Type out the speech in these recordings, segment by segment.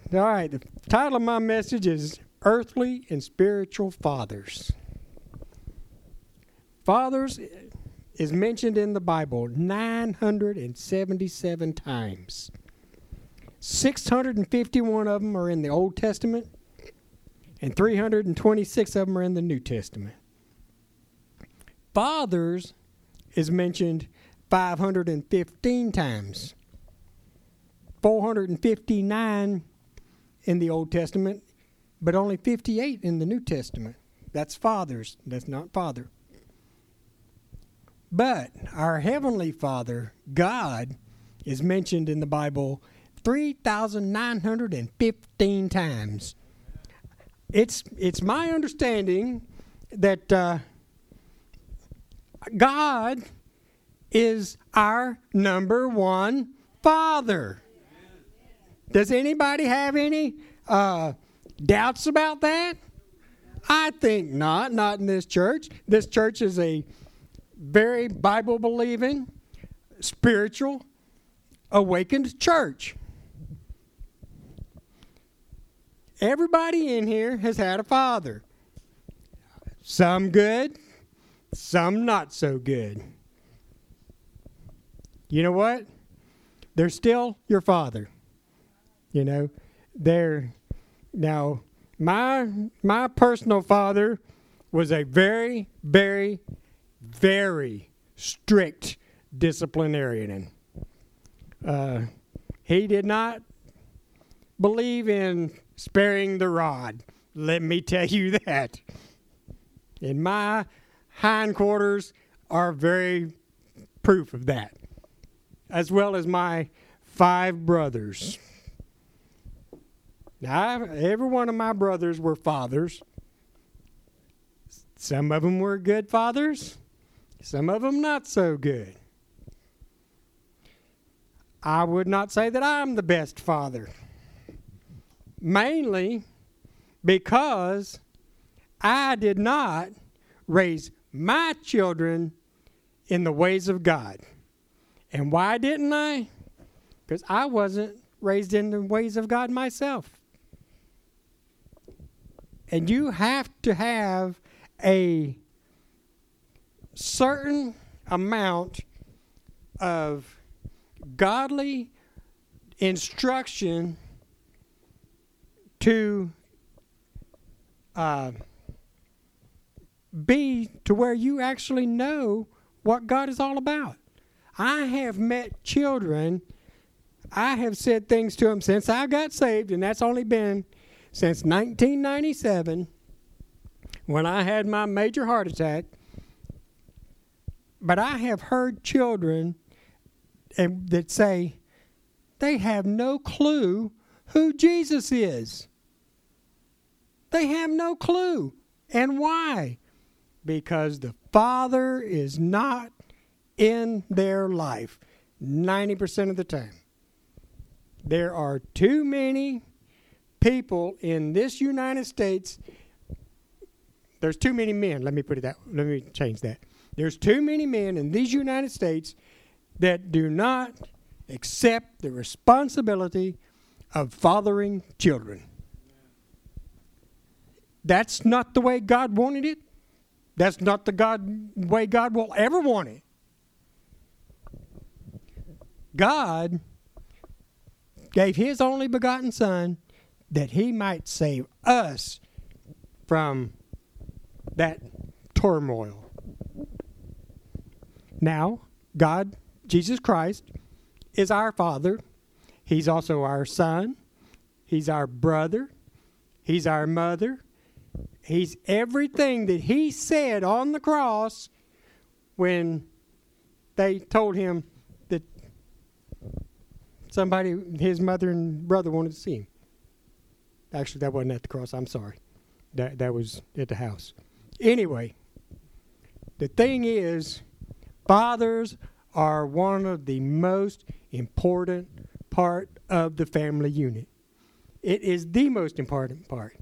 All right, the title of my message is Earthly and Spiritual Fathers. Fathers is mentioned in the Bible 977 times. 651 of them are in the Old Testament, and 326 of them are in the New Testament. Fathers is mentioned 515 times. 459 in the Old Testament, but only 58 in the New Testament. That's fathers. That's not father. But our Heavenly Father, God, is mentioned in the Bible 3,915 times. It's my understanding that God is our number one Father. Does anybody have any doubts about that? I think not in this church. This church is a very Bible-believing, spiritual, awakened church. Everybody in here has had a father. Some good, some not so good. You know what? They're still your father. You know, now my personal father was a very, very, very strict disciplinarian. He did not believe in sparing the rod. Let me tell you that. And my hindquarters are very proof of that, as well as my 5 brothers. Now, every one of my brothers were fathers. Some of them were good fathers. Some of them not so good. I would not say that I'm the best father. Mainly because I did not raise my children in the ways of God. And why didn't I? Because I wasn't raised in the ways of God myself. And you have to have a certain amount of godly instruction to be to where you actually know what God is all about. I have met children, I have said things to them since I got saved, and that's only been since 1997, when I had my major heart attack. But I have heard children that say they have no clue who Jesus is. They have no clue. And why? Because the Father is not in their life 90% of the time. There are too many people in this United States. There's too many men. Let me change that. There's too many men in these United States that do not accept the responsibility of fathering children. That's not the way God wanted it. That's not the way God will ever want it. God gave His only begotten Son that He might save us from that turmoil. Now, God, Jesus Christ, is our Father. He's also our Son. He's our brother. He's our mother. He's everything that He said on the cross when they told Him that his mother and brother wanted to see Him. Actually, that wasn't at the cross. I'm sorry. That was at the house. Anyway, the thing is, fathers are one of the most important part of the family unit. It is the most important part.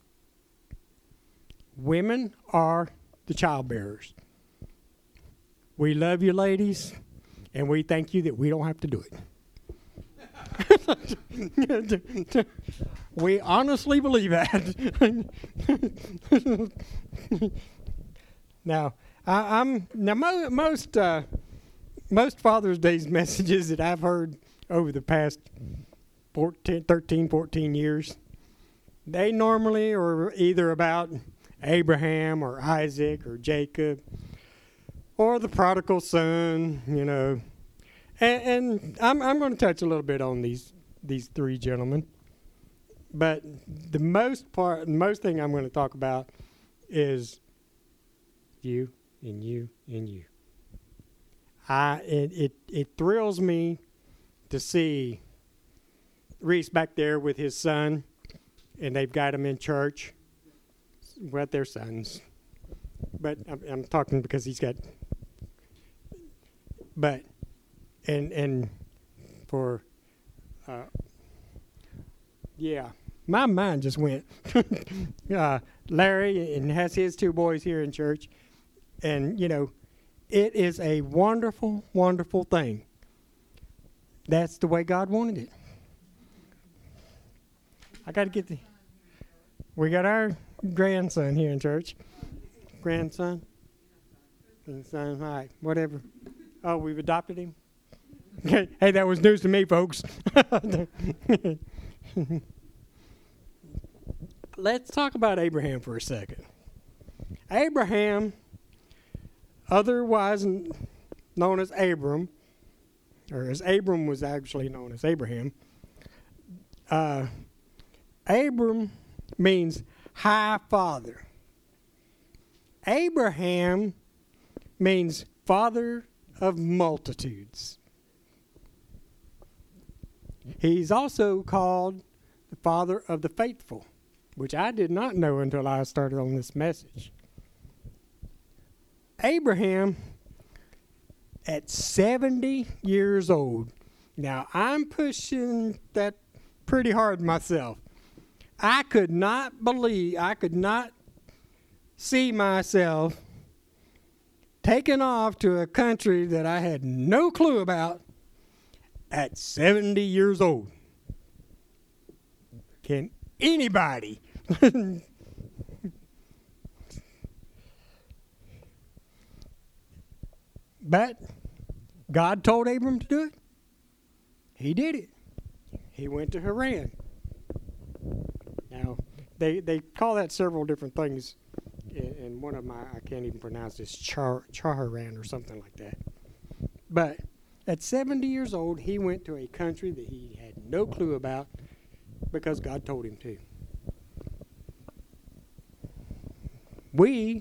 Women are the childbearers. We love you, ladies, and we thank you that we don't have to do it. We honestly believe that. Now, most Father's Day messages that I've heard over the past 14 years, they normally are either about Abraham or Isaac or Jacob or the prodigal son, you know. And I'm going to touch a little bit on these three gentlemen. But the most thing I'm going to talk about is you and you and you. It thrills me to see Reese back there with his son, and they've got him in church with their sons. But I'm talking because he's got. But and for yeah, my mind just went. Larry and has his two boys here in church, and you know, it is a wonderful, wonderful thing. That's the way God wanted it. I got to get the. We got our grandson here in church. Grandson, son, all right, whatever. Oh, we've adopted him. Hey, that was news to me, folks. Let's talk about Abraham for a second. Abraham, otherwise known as Abram, or as Abram was actually known as Abraham, Abram means high father. Abraham means father of multitudes. He's also called the father of the faithful, which I did not know until I started on this message. Abraham, at 70 years old, now I'm pushing that pretty hard myself. I could not see myself taking off to a country that I had no clue about at 70 years old. Can anybody? But God told Abram to do it. He did it. He went to Haran. Now, they call that several different things. And one of them, I can't even pronounce this, Chaharan or something like that. But at 70 years old, he went to a country that he had no clue about because God told him to. We,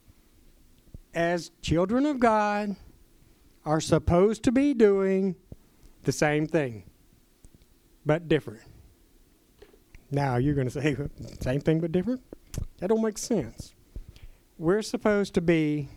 as children of God, are supposed to be doing the same thing, but different. Now, you're going to say, same thing but different? That don't make sense. We're supposed to be,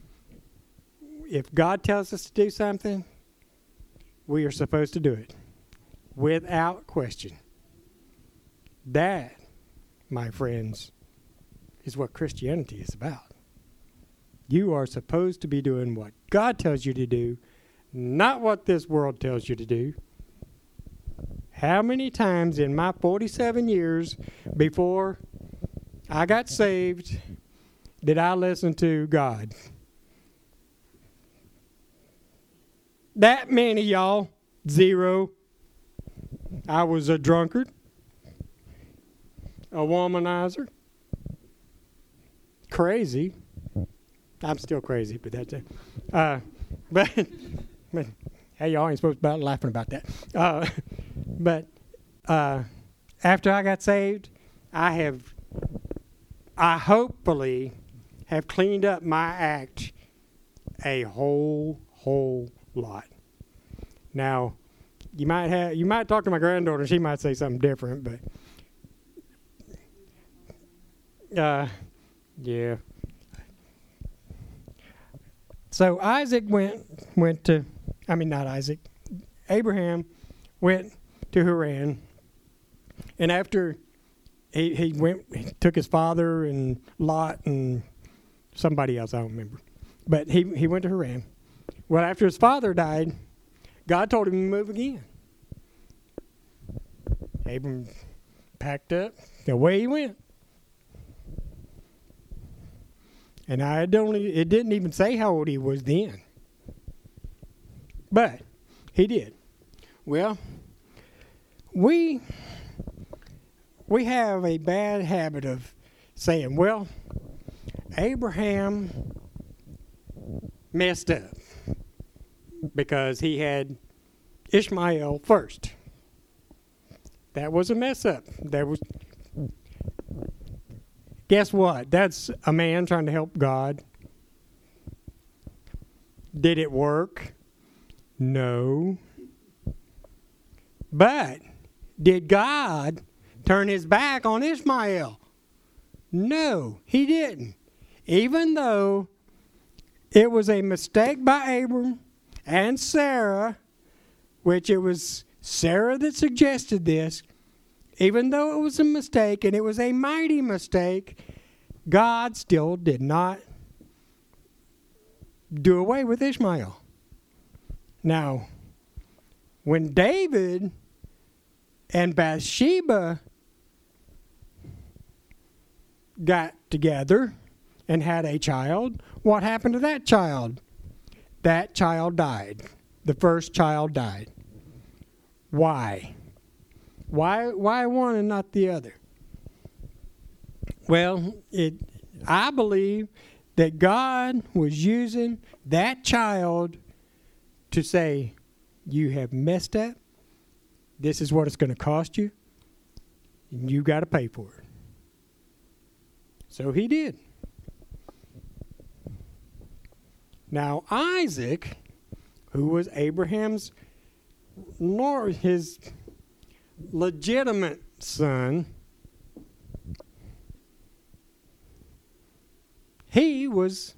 if God tells us to do something, we are supposed to do it without question. That, my friends, is what Christianity is about. You are supposed to be doing what God tells you to do, not what this world tells you to do. How many times in my 47 years before I got saved did I listen to God? That many, y'all. 0. I was a drunkard, a womanizer, crazy. I'm still crazy, but that's it. But hey, y'all ain't supposed to be laughing about that. But after I got saved, I hopefully have cleaned up my act a whole lot. Now, you might talk to my granddaughter, she might say something different, but yeah. So Abraham went to Haran, and after he took his father and Lot and somebody else, I don't remember, but he went to Haran. Well, after his father died, God told him to move again. Abram packed up, away he went. And it didn't even say how old he was then. But he did. Well, we have a bad habit of saying, well, Abraham messed up because he had Ishmael first. That was a mess up. Guess what? That's a man trying to help God. Did it work? No. But did God turn his back on Ishmael? No, he didn't. Even though it was a mistake by Abram and Sarah, which it was Sarah that suggested this, even though it was a mistake, and it was a mighty mistake, God still did not do away with Ishmael. Now, when David and Bathsheba got together and had a child, what happened to that child? That child died. The first child died. Why? Why one and not the other? Well, I believe that God was using that child to say, you have messed up. This is what it's going to cost you. And you got to pay for it. So he did. Now Isaac, who was Abraham's his legitimate son, he was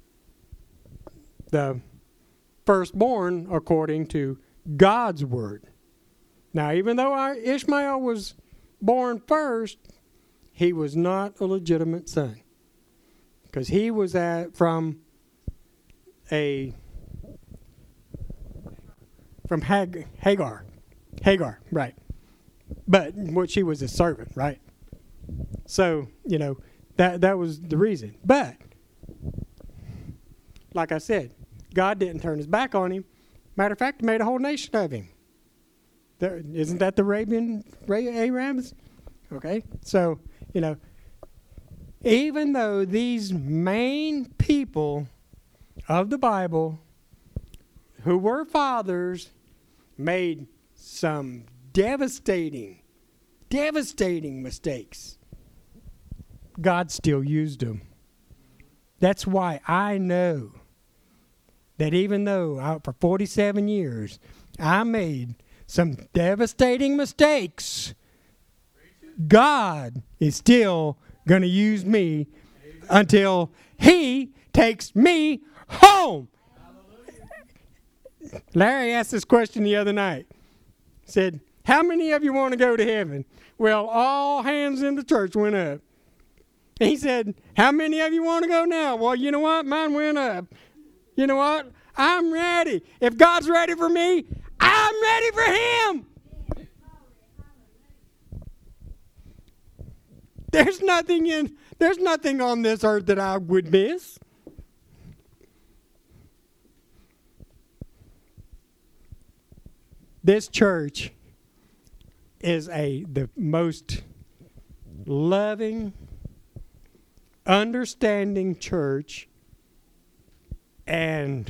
the firstborn according to God's word. Now, even though Ishmael was born first, he was not a legitimate son, because he was from Hagar, right? But she was a servant, right? So that was the reason. But like I said, God didn't turn his back on him. Matter of fact, he made a whole nation of him. Isn't that the Arabs? Okay, so even though these main people of the Bible who were fathers made some devastating mistakes, God still used them. That's why I know that even though for 47 years I made some devastating mistakes, God is still going to use me until he takes me home. Larry asked this question the other night. He said, how many of you want to go to heaven? Well, all hands in the church went up. And he said, how many of you want to go now? Well, you know what? Mine went up. You know what? I'm ready. If God's ready for me, I'm ready for him. There's nothing on this earth that I would miss. This church is the most loving, understanding church, and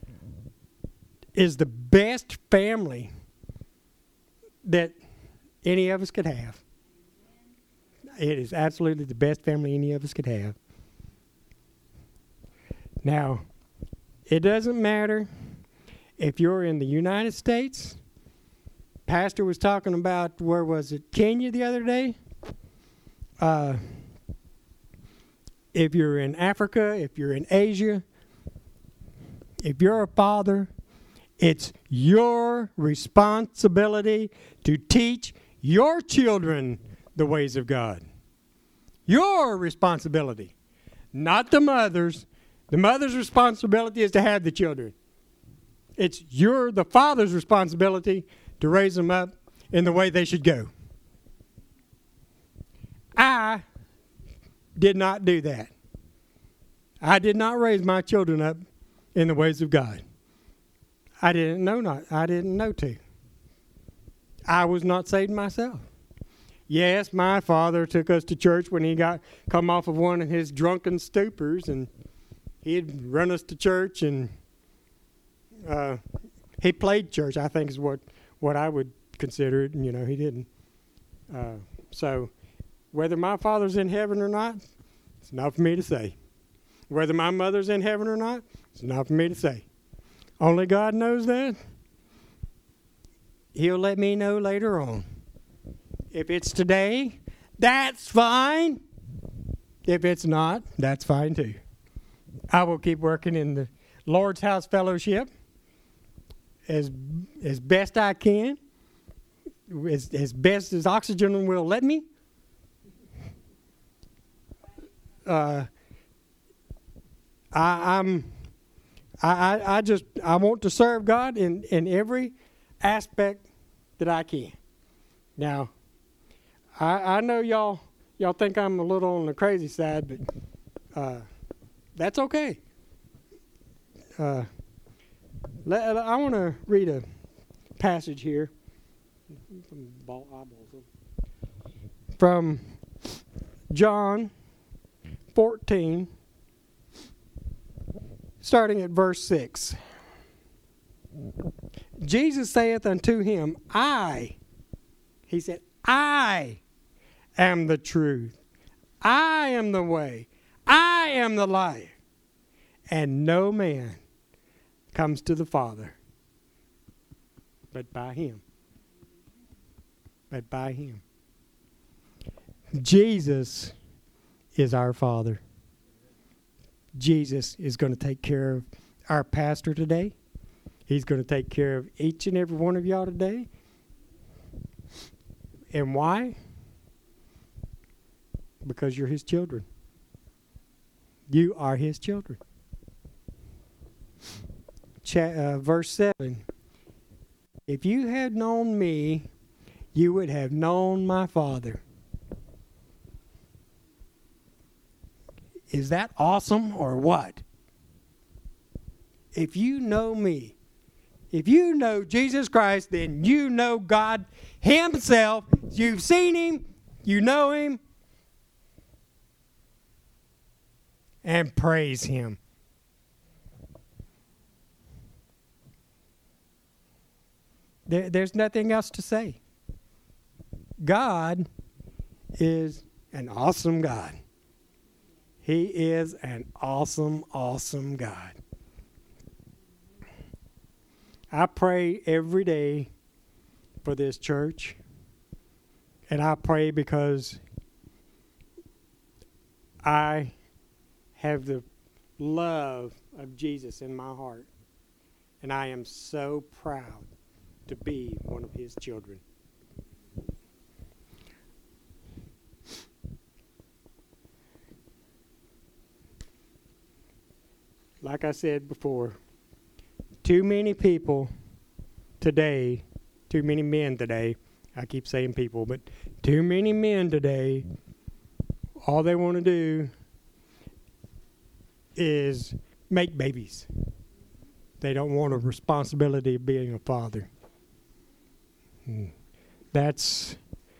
is the best family that any of us could have. It is absolutely the best family any of us could have. Now, it doesn't matter if you're in the United States. Pastor was talking about, where was it, Kenya the other day? If you're in Africa, if you're in Asia, if you're a father, it's your responsibility to teach your children the ways of God. Your responsibility, not the mother's. The mother's responsibility is to have the children. It's the father's responsibility to raise them up in the way they should go. I did not do that. I did not raise my children up in the ways of God. I didn't know to. I was not saved myself. Yes, my father took us to church when he come off of one of his drunken stupors, and he'd run us to church, and he played church, I think is what I would consider it. And, he didn't. So whether my father's in heaven or not, it's not for me to say. Whether my mother's in heaven or not, it's not for me to say. Only God knows that. He'll let me know later on. If it's today, that's fine. If it's not, that's fine too. I will keep working in the Lord's House Fellowship as best I can, as best as oxygen will let me. I want to serve God in every aspect that I can. Now, I know y'all think I'm a little on the crazy side, but that's okay. I want to read a passage here from John 14, starting at verse 6. Jesus saith unto him, he said, I am the truth. I am the way. I am the life. And no man comes to the Father but by him. But by him. Jesus is our Father. Jesus is going to take care of our pastor today. He's going to take care of each and every one of y'all today. And why? Because you're his children. You are his children. Verse 7. If you had known me, you would have known my Father. Is that awesome or what? If you know me, if you know Jesus Christ, then you know God himself. You've seen him, you know him, and praise him. There's nothing else to say. God is an awesome God. He is an awesome, awesome God. I pray every day for this church. And I pray because I have the love of Jesus in my heart. And I am so proud to be one of his children. Like I said before, too many people today, too many men today, I keep saying people, but too many men today, all they want to do is make babies. They don't want a responsibility of being a father. That's,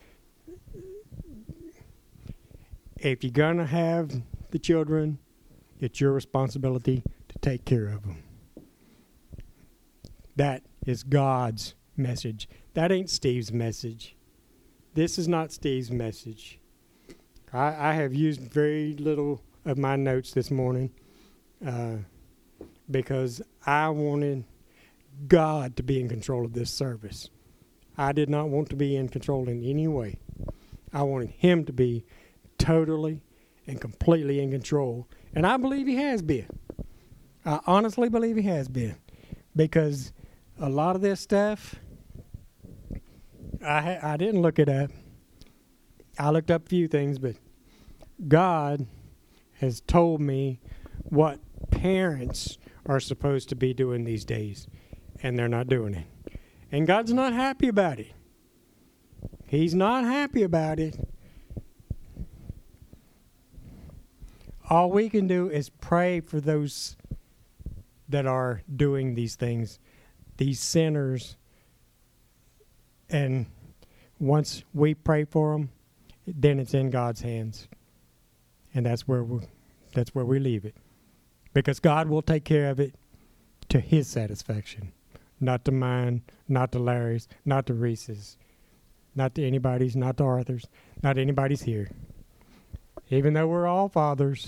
if you're going to have the children, it's your responsibility to take care of them. That is God's message. That ain't Steve's message. This is not Steve's message. I have used very little of my notes this morning because I wanted God to be in control of this service. I did not want to be in control in any way. I wanted him to be totally and completely in control. And I believe he has been. I honestly believe he has been. Because a lot of this stuff, I didn't look it up. I looked up a few things, but God has told me what parents are supposed to be doing these days. And they're not doing it. And God's not happy about it. He's not happy about it. all we can do is pray for those that are doing these things, these sinners. And once we pray for them, then it's in God's hands. And that's where we leave it. Because God will take care of it to his satisfaction. Not to mine, not to Larry's, not to Reese's, not to anybody's, not to Arthur's, not anybody's here. Even though we're all fathers,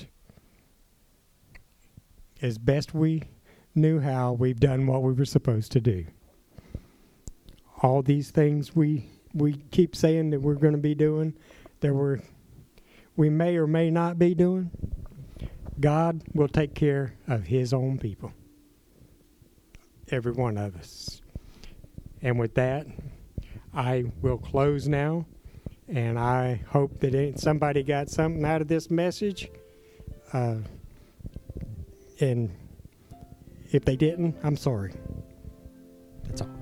as best we knew how, we've done what we were supposed to do. All these things we keep saying that we're going to be doing, we may or may not be doing, God will take care of his own people. Every one of us. And with that, I will close now. And I hope that somebody got something out of this message. And if they didn't, I'm sorry. That's all.